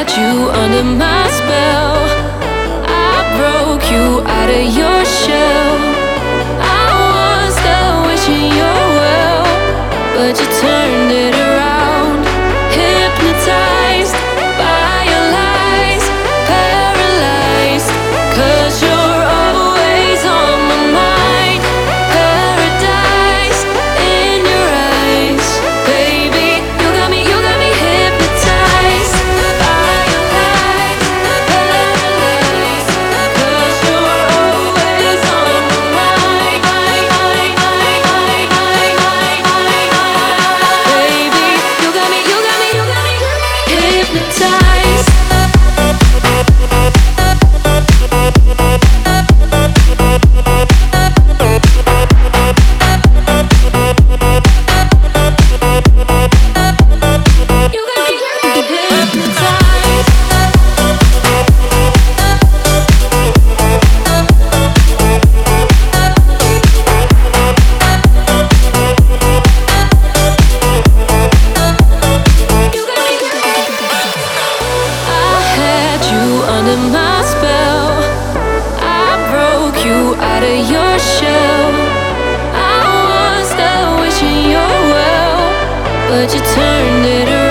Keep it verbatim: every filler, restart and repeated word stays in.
you under my spell. I broke you out of your shell. I was there wishing you well, but you turned it around. Hypnotized by your lies, paralyzed, 'cause you're always on my mind. Paradise in your eyes, baby, you got me, you got me hypnotized by your lies, paralyzed, 'cause you're always on my mind. Baby, you got me, you got me, you got me hypnotized. You got me hypnotized. You got me. I had you under my spell. I broke you out of your shell. I was there wishing you well, but you turned it around.